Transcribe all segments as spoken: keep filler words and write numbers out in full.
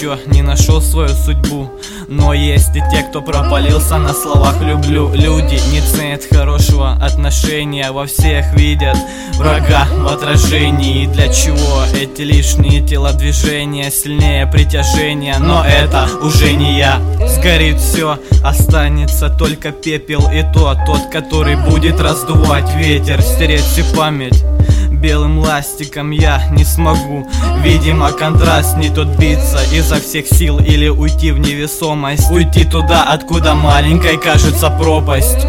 еще не нашел свою судьбу, но есть и те, кто пропалился на словах «люблю». Люди не ценят хорошего отношения, во всех видят врага в отражении. И для чего эти лишние телодвижения, сильнее притяжения? Но это уже не я. Сгорит все, останется только пепел, и то тот, который будет раздувать ветер. Стереть всю память белым ластиком я не смогу. Видимо, контраст не тот, биться изо всех сил или уйти в невесомость, уйти туда, откуда маленькой кажется пропасть.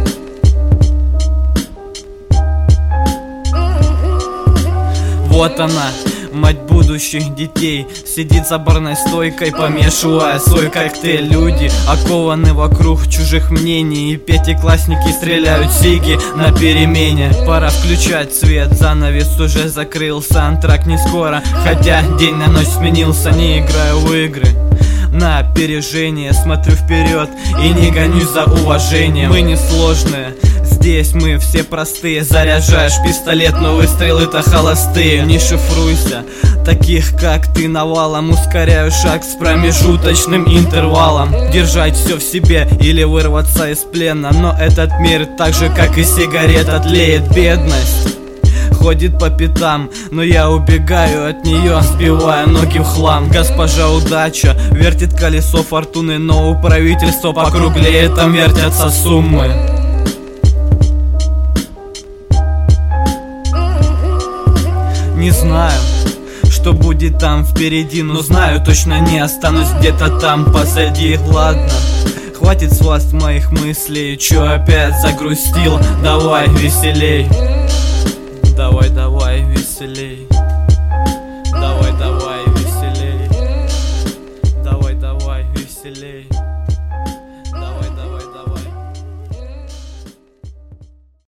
Вот она, мать будущих детей, сидит за барной стойкой, помешивая свой коктейль. Люди окованы вокруг чужих мнений, и пятиклассники стреляют сиги на перемене. Пора включать свет, занавес уже закрылся, антракт не скоро, хотя день на ночь сменился. Не играю в игры на опережение, смотрю вперед и не гонюсь за уважением. Мы не сложные, здесь мы все простые. Заряжаешь пистолет, но выстрелы-то холостые. Не шифруйся, таких как ты навалом. Ускоряю шаг с промежуточным интервалом. Держать все в себе или вырваться из плена, но этот мир, так же как и сигарета, тлеет. Бедность ходит по пятам, но я убегаю от нее, сбивая ноги в хлам. Госпожа удача вертит колесо фортуны, но у правительства покруглее там вертятся суммы. Не знаю, что будет там впереди, но знаю, точно не останусь где-то там позади. Ладно, хватит с вас моих мыслей, чё опять загрустил? Давай веселей. Давай, давай веселей. Давай, давай веселей. Давай, давай веселей.